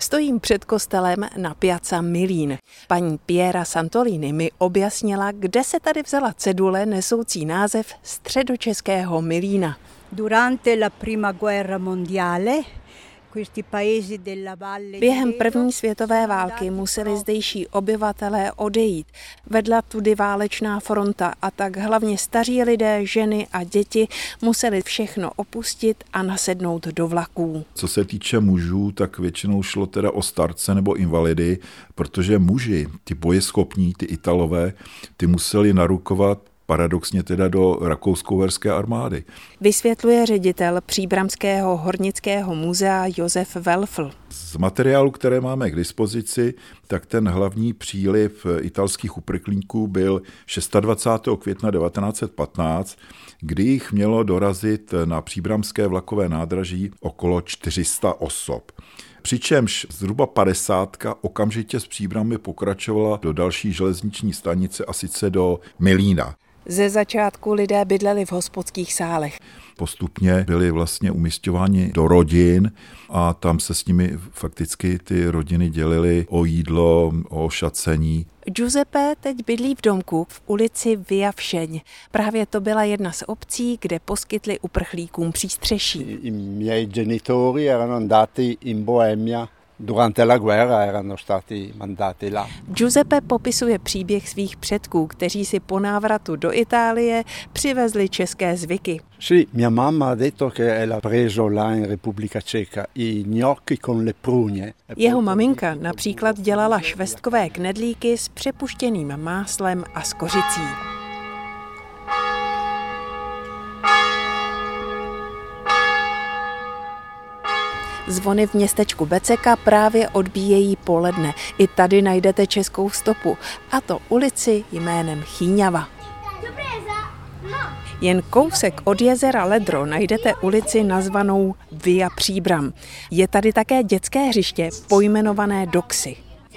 Stojím před kostelem na Piazza Milín. Paní Piera Santolini mi objasnila, kde se tady vzala cedule nesoucí název středočeského Milína. Durante la prima guerra mondiale během první světové války museli zdejší obyvatelé odejít. Vedla tudy válečná fronta a tak hlavně staří lidé, ženy a děti museli všechno opustit a nasednout do vlaků. Co se týče mužů, tak většinou šlo teda o starce nebo invalidy, protože muži, ty bojeschopní, ty Italové, ty museli narukovat paradoxně teda do rakousko-uherské armády. Vysvětluje ředitel Příbramského hornického muzea Josef Welfl. Z materiálu, které máme k dispozici, tak ten hlavní příliv italských uprchlíků byl 26. května 1915, kdy jich mělo dorazit na příbramské vlakové nádraží okolo 400 osob. Přičemž zhruba 50 okamžitě z Příbramy pokračovala do další železniční stanice a sice do Milína. Ze začátku lidé bydleli v hospodských sálech. Postupně byli vlastně umisťováni do rodin a tam se s nimi fakticky ty rodiny dělily o jídlo, o šacení. Giuseppe teď bydlí v domku v ulici Via Všeň. Právě to byla jedna z obcí, kde poskytli uprchlíkům přístřeší. I miei genitori erano andati in Bohemia. Durante la guerra erano stati mandati là. Giuseppe popisuje příběh svých předků, kteří si po návratu do Itálie přivezli české zvyky. Sì, mia mamma ha detto che ella preso là in Repubblica Ceca i gnocchi con le prugne. Jeho maminka například dělala švestkové knedlíky s přepuštěným máslem a s kořicí. Zvony v městečku Beceka právě odbíjejí poledne. I tady najdete českou stopu, a to ulici jménem Chýňava. Jen kousek od jezera Ledro najdete ulici nazvanou Via Příbram. Je tady také dětské hřiště pojmenované Doxy.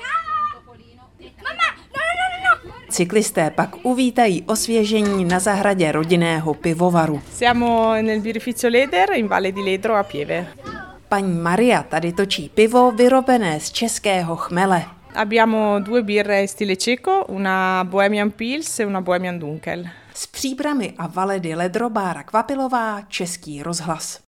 Cyklisté pak uvítají osvěžení na zahradě rodinného pivovaru. Siamo nel birrificio Leder in Valle di Ledro a Pieve. Paní Maria tady točí pivo vyrobené z českého chmele. Abbiamo due birre stile ceco, una Bohemian Pils e una Bohemian Dunkel. Z Příbramy a Valle di Ledro Bára Kvapilová, Český rozhlas.